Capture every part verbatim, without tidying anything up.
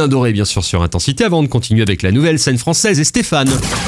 Julien Doré bien sûr sur Intensité avant de continuer avec la nouvelle scène française et Stéphane.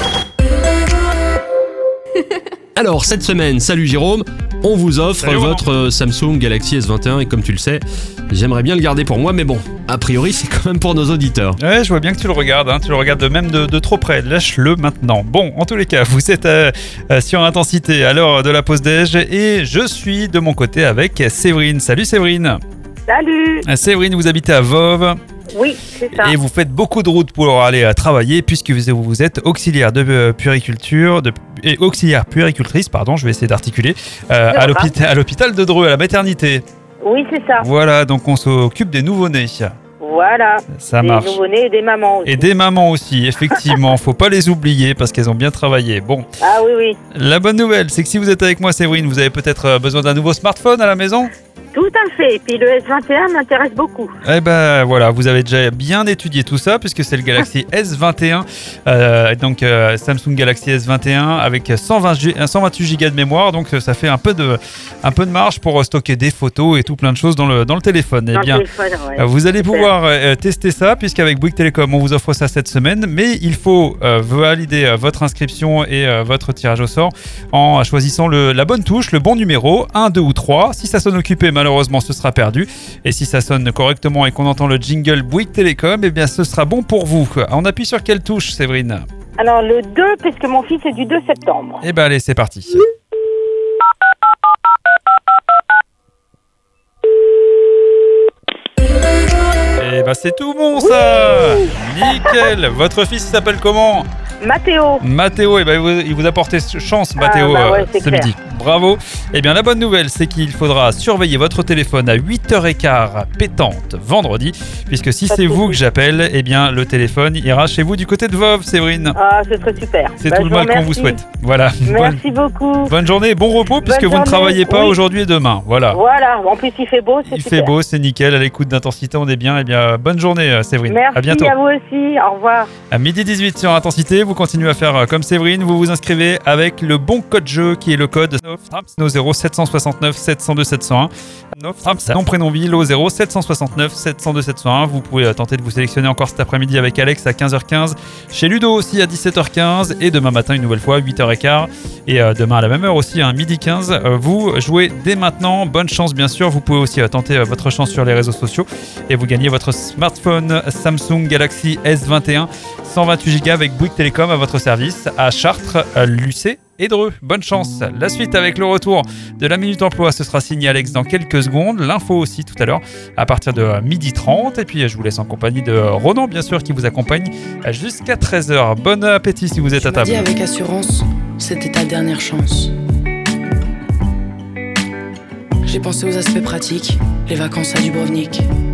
Alors cette semaine, salut Jérôme, on vous offre Salut, votre Samsung Galaxy S vingt et un et comme tu le sais, j'aimerais bien le garder pour moi mais bon, a priori c'est quand même pour nos auditeurs. Ouais, je vois bien que tu le regardes, hein. Tu le regardes même de, de trop près, lâche-le maintenant. Bon, en tous les cas, vous êtes euh, euh, sur Intensité à l'heure de la pause déj et je suis de mon côté avec Séverine. Salut Séverine. Salut. Euh, Séverine, vous habitez à Voves. Oui, c'est ça. Et vous faites beaucoup de routes pour aller à travailler puisque vous, vous êtes auxiliaire de euh, puériculture, de, et auxiliaire puéricultrice, pardon, je vais essayer d'articuler, euh, à, l'hôpital, à l'ôpital de Dreux, à la maternité. Oui, c'est ça. Voilà, donc on s'occupe des nouveau-nés. Voilà. Ça des marche. Des nouveau-nés et des mamans aussi. Et des mamans aussi, effectivement, faut pas les oublier parce qu'elles ont bien travaillé. Bon, Ah oui, oui. la bonne nouvelle, c'est que si vous êtes avec moi, Séverine, vous avez peut-être besoin d'un nouveau smartphone à la maison. Tout à fait. Et puis le S vingt et un m'intéresse beaucoup. Eh ben voilà, vous avez déjà bien étudié tout ça puisque c'est le Galaxy S vingt et un, euh, donc euh, Samsung Galaxy S vingt et un avec cent vingt, cent vingt-huit giga de mémoire, donc ça fait un peu de, un peu de marge pour stocker des photos et tout plein de choses dans le, dans le téléphone. Dans Eh bien, le téléphone, ouais. vous allez Super. pouvoir euh, tester ça puisqu'avec Bouygues Télécom on vous offre ça cette semaine, mais il faut euh, valider euh, votre inscription et euh, votre tirage au sort en choisissant le, la bonne touche, le bon numéro, un, deux ou trois. Si ça sonne occupé, malheureusement ce sera perdu. Et si ça sonne correctement et qu'on entend le jingle Bouygues Télécom, eh bien ce sera bon pour vous. On appuie sur quelle touche, Séverine? Alors le deux, puisque mon fils est du deux septembre. Eh ben allez, c'est parti. Eh ben c'est tout bon ça. Nickel. Votre fils il s'appelle comment? Mathéo. Mathéo, eh ben, il vous- il vous a porté chance, Mathéo, bah ouais, euh, c'est ce clair. midi. Bravo. Eh bien, la bonne nouvelle, c'est qu'il faudra surveiller votre téléphone à huit heures quinze pétante vendredi, puisque si Pas de c'est vous souci. que j'appelle, eh bien, le téléphone ira chez vous du côté de Voves, Séverine. Ah, ce serait super. C'est Bah, tout le je mal qu'on vous remercie. souhaite. Voilà. Bonne, Merci beaucoup. bonne journée, bon repos, puisque vous ne journée, travaillez pas oui. aujourd'hui et demain. Voilà. Voilà. En plus, il fait beau, c'est Il super. fait beau, c'est nickel, à l'écoute d'Intensité, on est bien. Eh bien, bonne journée, euh, Séverine. Merci À bientôt. à vous aussi. Au revoir. À midi dix-huit sur Intensité, vous continuez à faire euh, comme Séverine, vous vous inscrivez avec le bon code jeu qui est le code no zéro sept cent soixante-neuf sept cent deux sept cent un. Nom, prénom, ville au zéro sept cent soixante-neuf sept cent deux sept cent un. Vous pouvez euh, tenter de vous sélectionner encore cet après-midi avec Alex à quinze heures quinze, chez Ludo aussi à dix-sept heures quinze et demain matin une nouvelle fois huit heures quinze et euh, demain à la même heure aussi à midi quinze. Euh, vous jouez dès maintenant, bonne chance bien sûr. Vous pouvez aussi euh, tenter euh, votre chance sur les réseaux sociaux et vous gagnez votre smartphone Samsung Galaxy S vingt et un cent vingt-huit giga avec Bouygues Télécom à votre service à Chartres, à Lucé et Dreux. Bonne chance. La suite avec le retour de la Minute Emploi, ce sera signé Alex dans quelques secondes. L'info aussi tout à l'heure à partir de midi trente. Et puis je vous laisse en compagnie de Ronan bien sûr qui vous accompagne jusqu'à treize heures. Bon appétit si vous êtes Tu à m'as table. dit avec assurance, c'était ta dernière chance. J'ai pensé aux aspects pratiques, les vacances à Dubrovnik,